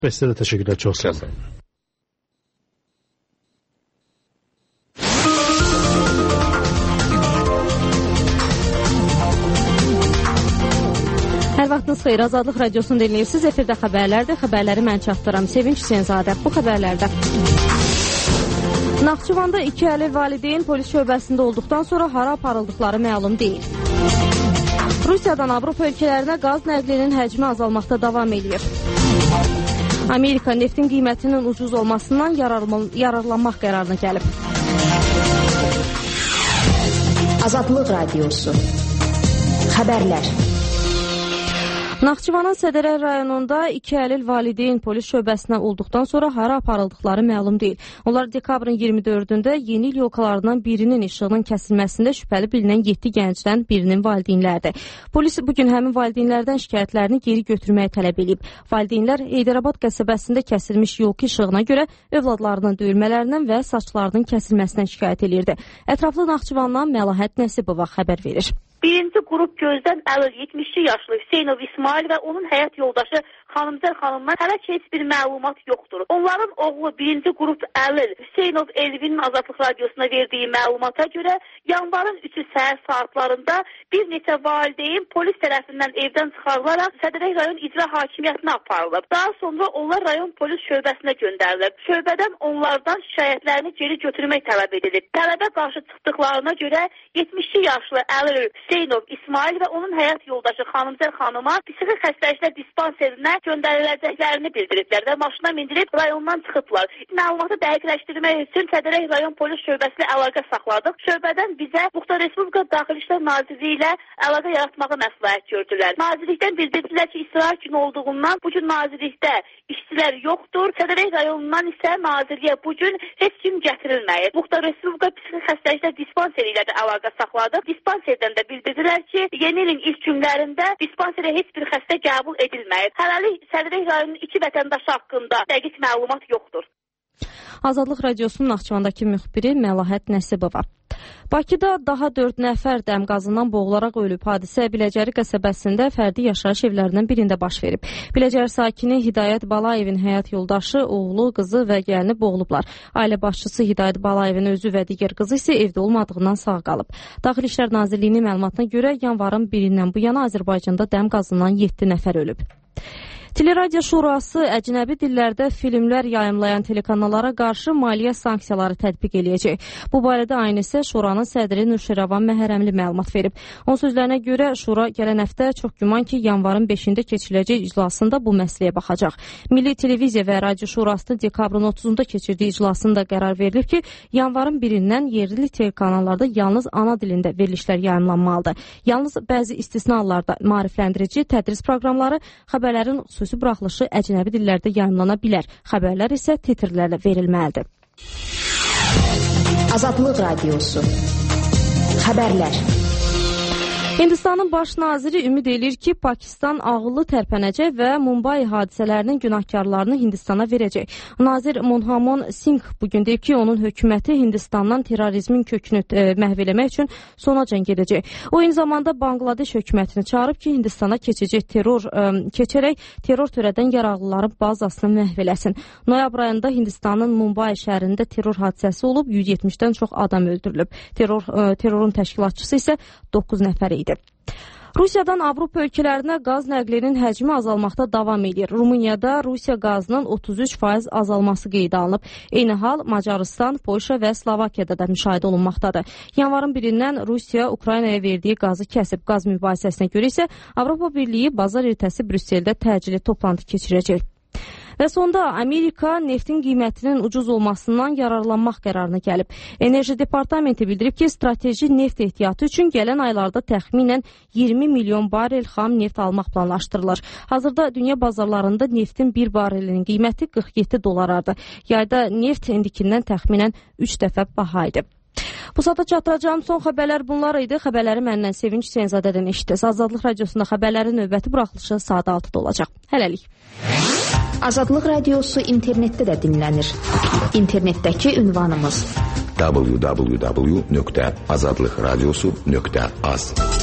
Və sizə də təşəkkürlər, çox sağ olun. Hər vaxtınız xeyir, Azadlıq Radiosunu dinləyirsiniz. Efirdə xəbərlərdir. Xəbərləri mən çatdıram. Sevinç Hüseynzadə. Bu xəbərlərdə Naxçıvanda 2 əli valideyn polis şöbəsində olduqdan sonra hara aparıldıqları məlum deyil. Rusiyadan Avropa ölkələrinə qaz nəqlinin həcmi azalmaqda davam edir. Amerika neftin qiymətinin ucuz olmasından yararlanmaq qərarına gəlib. Azadlıq Radiosu Xəbərlər. Naxçıvanın Sədərək rayonunda 2 əlil valideyn polis şöbəsinə olduqdan sonra hara aparıldıqları məlum deyil. Onlar dekabrın 24-də yeni il yolkalarından birinin işığının kəsilməsində şübhəli bilinən 7 gəncdən birinin valideynlərdir. Polis bugün həmin valideynlərdən şikayətlərini geri götürməyə tələb edib. Valideynlər Heydərabad qəsəbəsində kəsilmiş yolka işığına görə övladlarının döyülmələrindən və saçlarının kəsilməsindən şikayət edirdi. Ətraflı Naxçıvandan Məlahət Nəsibova xəbər verir. Birinci qrup gözdən əlil 72 yaşlı Hüseynov İsmail və onun həyat yoldaşı Xanımzər xanımdan hələ ki heç bir məlumat yoxdur. Onların oğlu birinci qrup əlil Hüseynov Elvinin Azadlıq Radiosuna verdiyi məlumata görə yanvarın 3-ü səhər saatlarında bir neçə valideyn polis tərəfindən evdən çıxarılaraq Sədərək rayon icra hakimiyyətinə aparılıb. Daha sonra onlar rayon polis şöbəsinə göndərilib. Şöbədən onlardan şikayətlərini geri götürmək tələb edilib. Tələbə qarşı çıxdıqlarına görə 72 yaşlı əlil Hüseynov İsmail və onun həyat yoldaşı Xanımzər xanıma psixi xəstəliklər dispanserinə göndəriləcəklərini bildiriblər və maşına mindirib rayondan çıxıblar. Məlumatı dəqiqləşdirmək üçün Sədərək rayon polis şöbəsi ilə əlaqə saxladıq. Şöbədən bizə Muxtar Respublika Daxili İşlər Nazirliyi ilə əlaqə yaratmağı məsləhət gördülər. Nazirlikdən bildirdilər ki, istirahət günü olduğundan bu gün nazirlikdə işçilər yoxdur. Sədərək rayonundan isə nazirliyə bu gün heç kim gətirilməyib. Muxtar Respublika psixi xəstəliklər dispanseri ilə də əlaqə saxladıq. Dispanserdən də bildirdilər ki, yeni ilin ilk günlərində dispanserə heç bir xəstə qəbul edilməyib. Hələlik Sədərək rayonunun 2 vətəndaşı haqqında dəqiq məlumat yoxdur. Azadlıq Radiosunun Naxçıvandakı müxbiri Məlahət Nəsibova. Bakıda daha 4 nəfər dəm qazından boğularaq ölüb. Hadisə Biləcəri qəsəbəsində fərdi yaşayış evlərindən birində baş verib. Biləcəri sakini Hidayət Balayevin həyat yoldaşı, oğlu, qızı və gəlini boğulublar. Ailə başçısı Hidayət Balayevin özü və digər qızı isə evdə olmadığından sağ qalıb. Daxili İşlər Nazirliyinin məlumatına görə yanvarın 1-dən bu yana Azərbaycanda dəm qazından 7 nəfər ölüb. Teleradio Şurası əcnəbi dillərdə filmlər yayımlayan telekanallara qarşı maliyyə sanksiyaları tətbiq eləyəcək. Bu barədə ANS Şuranın sədri Nurşiravan Məhərrəmli məlumat verib. Onun sözlərinə görə Şura gələn həftə çox güman ki, yanvarın 5-də keçiriləcək iclasında bu məsələyə baxacaq. Milli Televiziya və Radio Şurasının dekabrın 30-da keçirdiyi iclasında qərar verilib ki, yanvarın 1-dən yerli telekanallarda yalnız ana dilində verilişlər yayımlanmalıdır. Yalnız bəzi istisnalarda maarifləndirici tədris proqramları, xəbərlərin xüsusi buraxılışı əcnəbi dillərdə yayımlana bilər. Xəbərlər isə titrlərlə verilməlidir. Azadlıq Radiosu Xəbərlər. Hindistanın baş naziri ümid edir ki, Pakistan ağıllı tərpənəcək və Mumbai hadisələrinin günahkarlarını Hindistana verəcək. Nazir Monhamon Singh bugün deyib ki, onun hökuməti Hindistandan terrorizmin kökünü məhv eləmək üçün sonacan gedəcək. O, eyni zamanda Bangladeş hökumətini çağırıb ki, Hindistana keçərək terror törədən yaraqlıların bazasını məhv eləsin. Noyabr ayında Hindistanın Mumbai şəhərində terror hadisəsi olub, 170-dən çox adam öldürülüb. Terrorun təşkilatçısı isə 9 nəfər idi. Rusiyadan Avropa ölkələrinə qaz nəqlinin həcmi azalmaqda davam edir. Rumuniyada Rusiya qazının 33% azalması qeydə alınıb. Eyni hal Macarıstan, Polşa və Slovakiyada da müşahidə olunmaqdadır. Yanvarın 1-dən Rusiya Ukraynaya verdiyi qazı kəsib. Qaz mübahisəsinə görə isə Avropa Birliyi bazar ertəsi Brüsseldə təcili toplantı keçirəcək. Və sonda Amerika neftin qiymətinin ucuz olmasından yararlanmaq qərarına gəlib. Enerji Departamenti bildirib ki, strateji neft ehtiyatı üçün gələn aylarda təxminən 20 milyon barel xam neft almaq planlaşdırılır. Hazırda dünya bazarlarında neftin bir barelinin qiyməti 47 dolarardır. Yayda neft indikindən təxminən 3 dəfə baha idi. Bu saata çatdıracağım son xəbərlər bunlar idi. Xəbərləri məndən Sevinç Hüseynzadədən eşitdiniz. Azadlıq Radiosunda xəbərlərin növbəti buraxılışı saat 6-da olacaq. Hələlik. Azadlıq Radiosu internetdə də dinlənir. İnternetdəki ünvanımız www.azadlıqradiosu.az